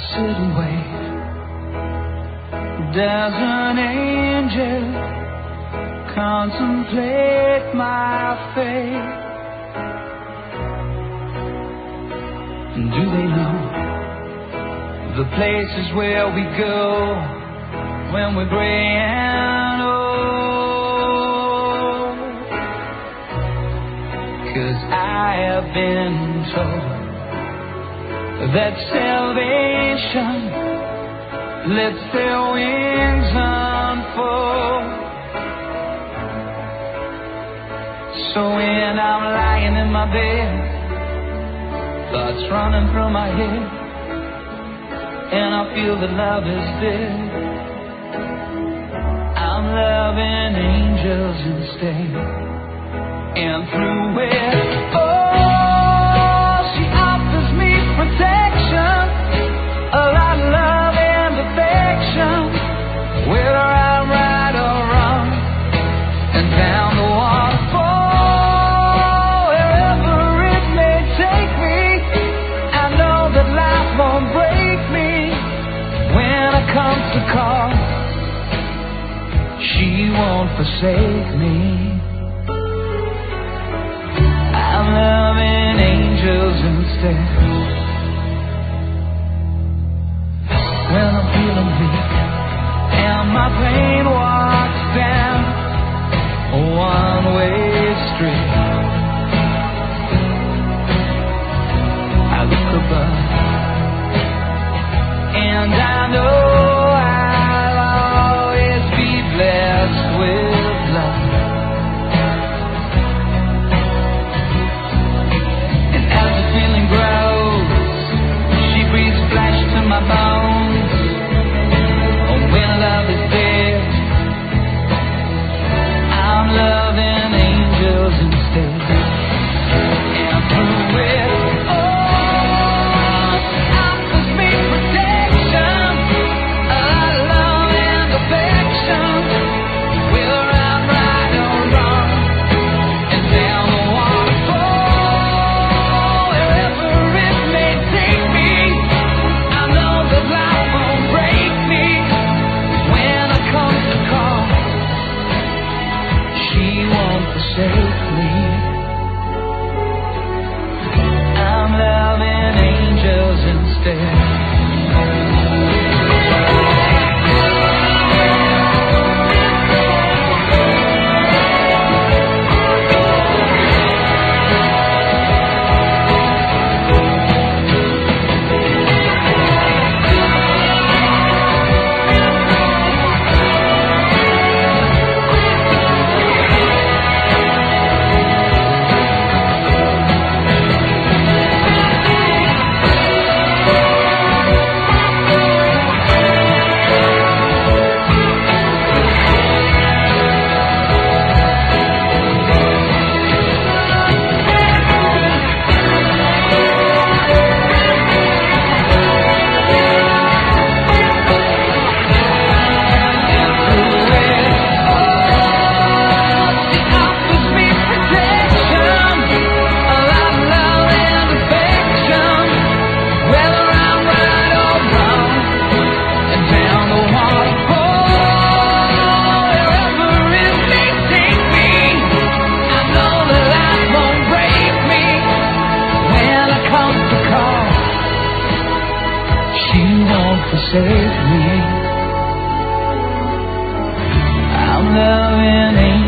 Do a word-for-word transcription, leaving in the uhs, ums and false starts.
sit and wait. Does an angel contemplate my fate? Do they know the places where we go when we're gray and old? 'Cause I have been told that salvation lets their wings unfold. So when I'm lying in my bed, thoughts running through my head, and I feel that love is dead, I'm loving angels instead. And through it, oh, she offers me protection, a lot of love and affection, whether I'm right or wrong, and down the waterfall, wherever it may take me, I know that life won't break me. When I come to call, she won't forsake me. I'm loving angels instead. When I'm feeling weak and my pain walks down a one-way street, I look above and I know I'll always be blessed with love. And as the feeling grows, she breathes flesh to my bones. Oh, when love is dead, I'm loving angels instead. And through it, forsake me. I'm loving angels instead. Forsake me. I'm loving angels.